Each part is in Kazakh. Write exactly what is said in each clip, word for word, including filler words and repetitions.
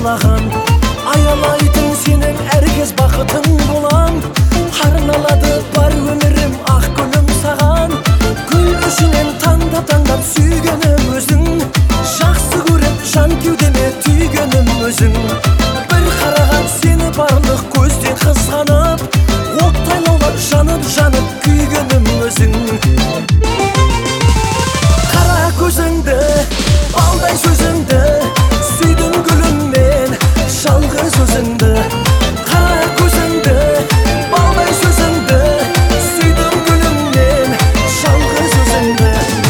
сыйлаған, аялайтын сенің әркез бақытың болам. Арналады бар өмірім ақ гүлім саған, гүл ішінен таңдап-таңдап сүйгенім өзің, жақсы көріп жан кеудеме түйгенім өзің. Bir қараған сені барлық көзден қызғанып, оттай лаулап жанып-жанып күйгенім өзің. Қара көзіңді, балдай сөзіңді, сүйдім гүлім мен жалғыз өзіңді. Қара көзіңді, балдай сөзіңді, сүйдім гүлім мен жалғыз өзіңді.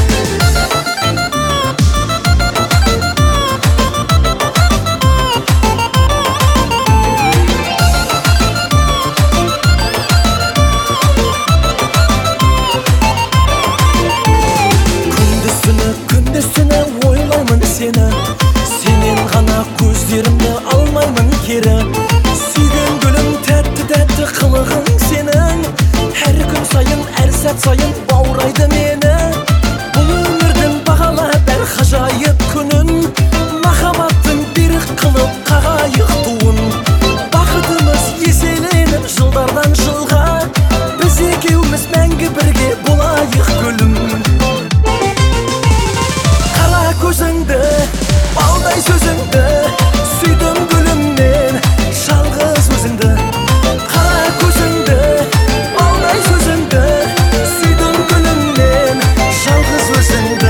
Күндіз-түні ойлаймын сені, сенен ғана көздерімді алмаймын кері. Сүйген гүлім тәтті-тәтті қылығың сенің, әр күн сайын, әр сәт сайын баурайды мені. Бұл өмірдің бағала бәр ғажайып күнін, махаббаттың берік қылып қағайық туын. Бақытымыз еселеніп жылдардан жылға, біз екеуміз мәңгі бірге болайық гүлім. Көзіңді, балдай сөзіңді, сүйдім гүлім мен жалғыз өзіңді. Қара көзіңді, балдай сөзіңді, сүйдім гүлім мен жалғыз өзіңді.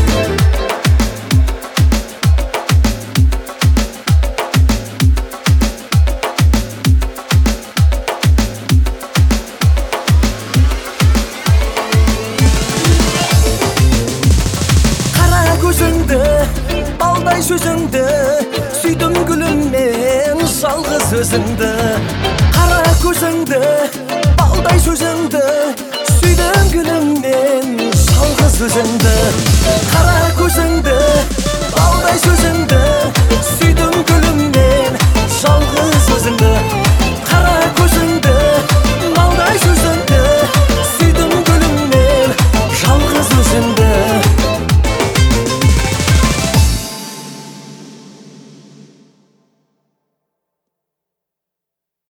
Көзіңді, балдай сөзіңді, сүйдім гүлім мен жалғыз өзіңді. Қара көзіңді, балдай сөзіңді, сүйдім гүлім мен жалғыз өзіңді. Қара көзіңді, балдай сөзіңді,